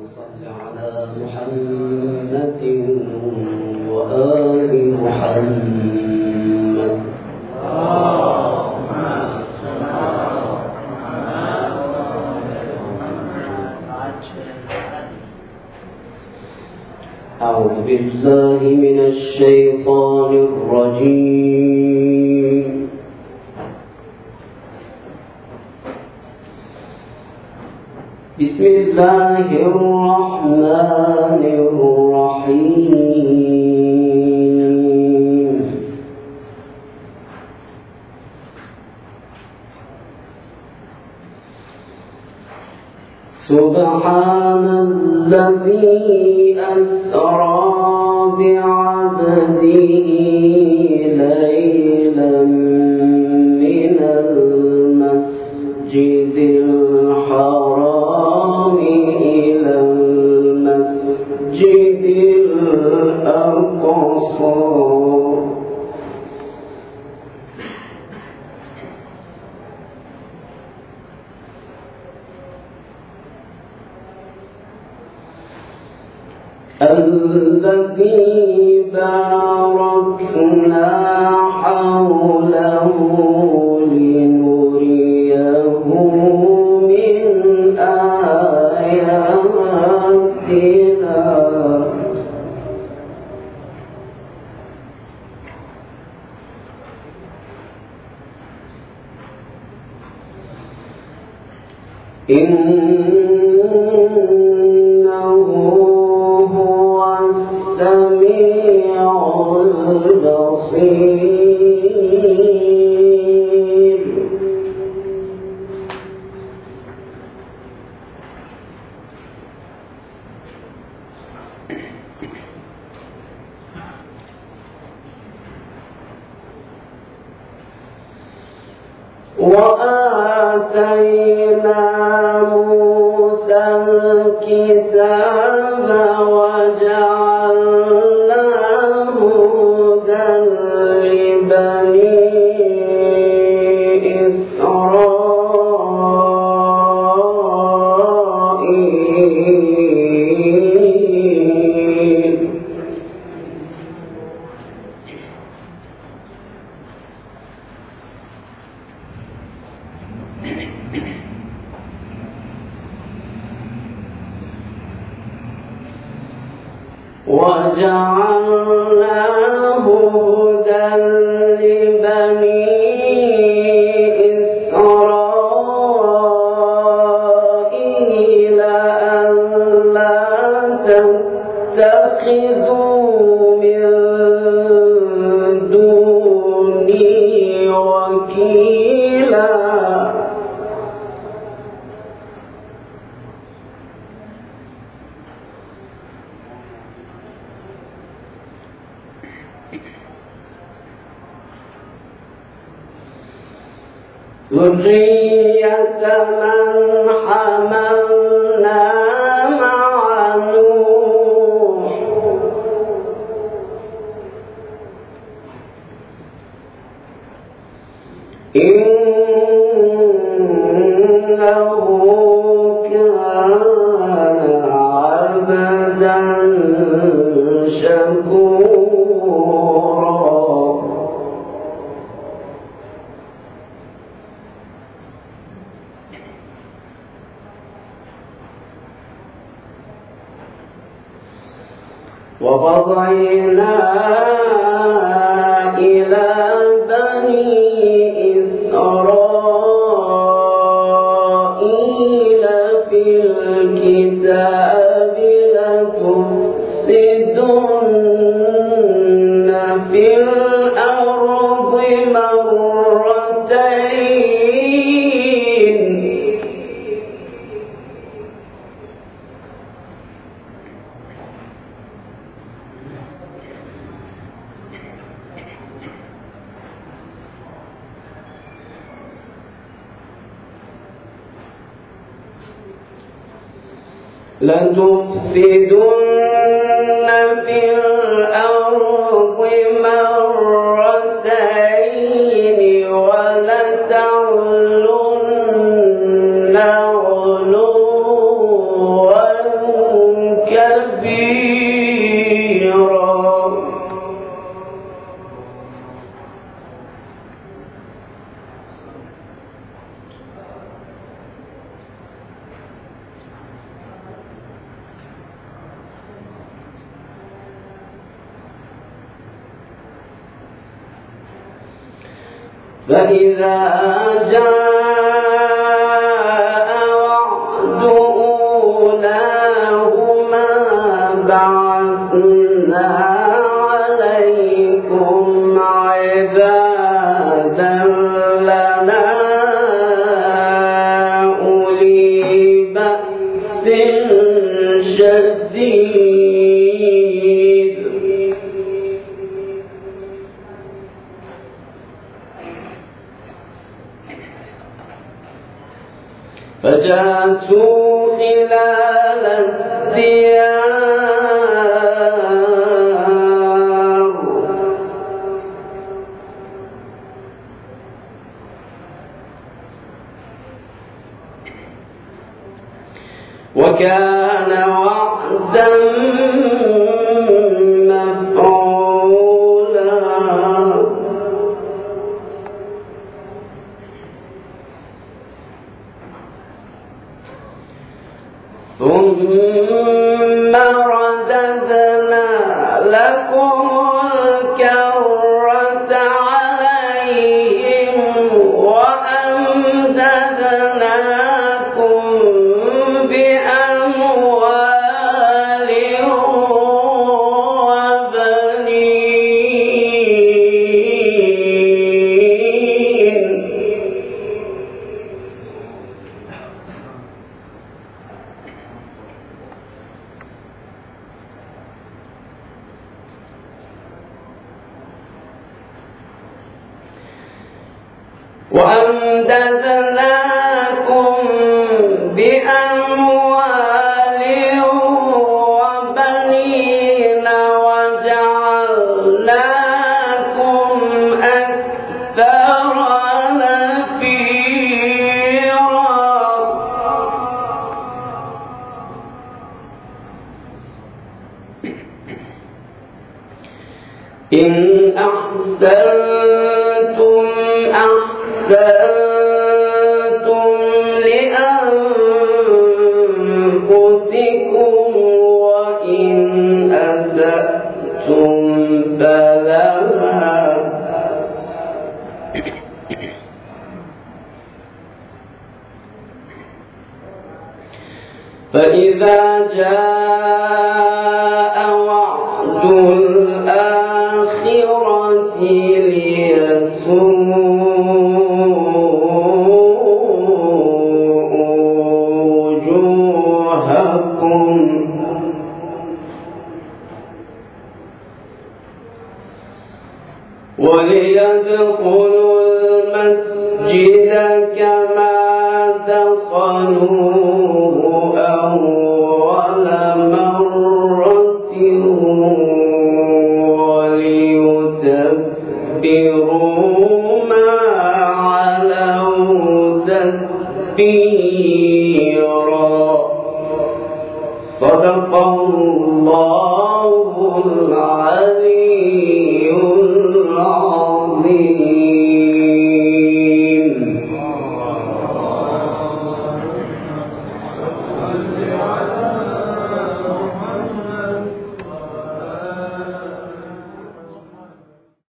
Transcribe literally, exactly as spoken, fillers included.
صل على محمد وآل محمد. أعوذ بالله من الشيطان الرجيم. بسم الله الرحمن الرحيم. سبحان الذي أسرى بعبده ليلا من المسجد الحرام إلى المسجد الأقصى الذي باركنا حوله لنريه من آياتنا إنه السميع البصير. وآتينا موسى الكتاب وجعلناه هدى لبني إسرائيل. وجعلناه هدى لبني إسرائيل ألا تتخذوا من دوني وكيلا. ذرية من حملنا مع نوح إنه كان عبدا شكورا. وقضينا إلى بني إسرائيل في الكتاب لتفسدن في الأرض مرتين لتفسدن في الأرض مرتين ولتعلن علوا فإذا جاء وعد أولاهما بعثنا عليكم عبادا لنا أولي بأس شديد فجاسوا خلال الديار وكان وعدا مفعولا ثم رددنا لكم الكرة عليهم وأمددناكم بأموال وبنين وأمددناكم بأموال وبنين وجعلناكم أكثر نفيرا إن أحسنتم أحسنتم لأنفسكم وإن أسأتم فلها فإذا جاء وعد الآخرة ليسوءوا وجوهكم وليدخلوا